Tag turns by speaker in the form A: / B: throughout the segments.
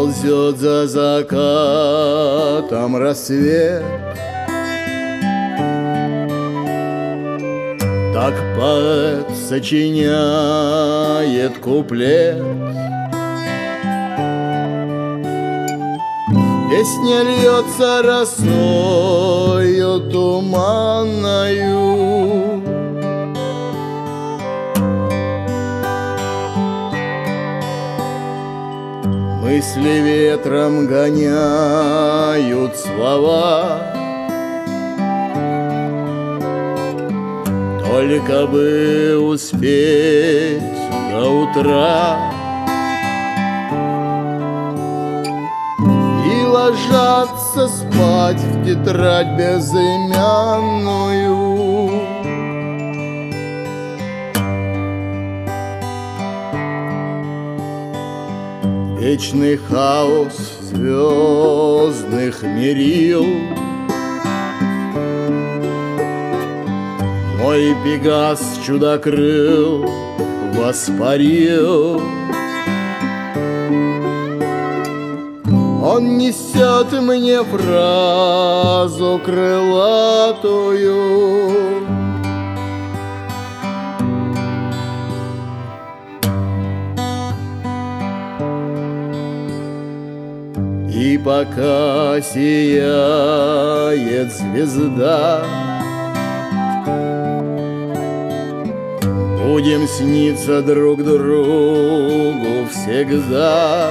A: Ползет за закатом рассвет. Так поэт сочиняет куплет. Песня льется росою туманною. Мысли ветром гоняют слова. Только бы успеть до утра. И ложатся спать в тетрадь безымянную. Вечный хаос звездных мерил мой Пегас чудокрыл воспарил. Он несет мне фразу крылатую. И пока сияет звезда, будем сниться друг другу всегда.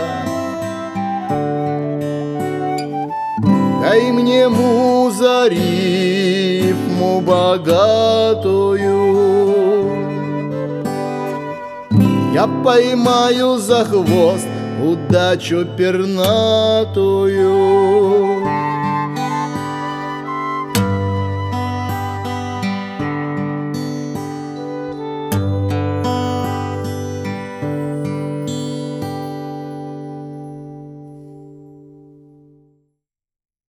A: Дай мне, муза, рифму богатую. Я поймаю за хвост удачу пернатую.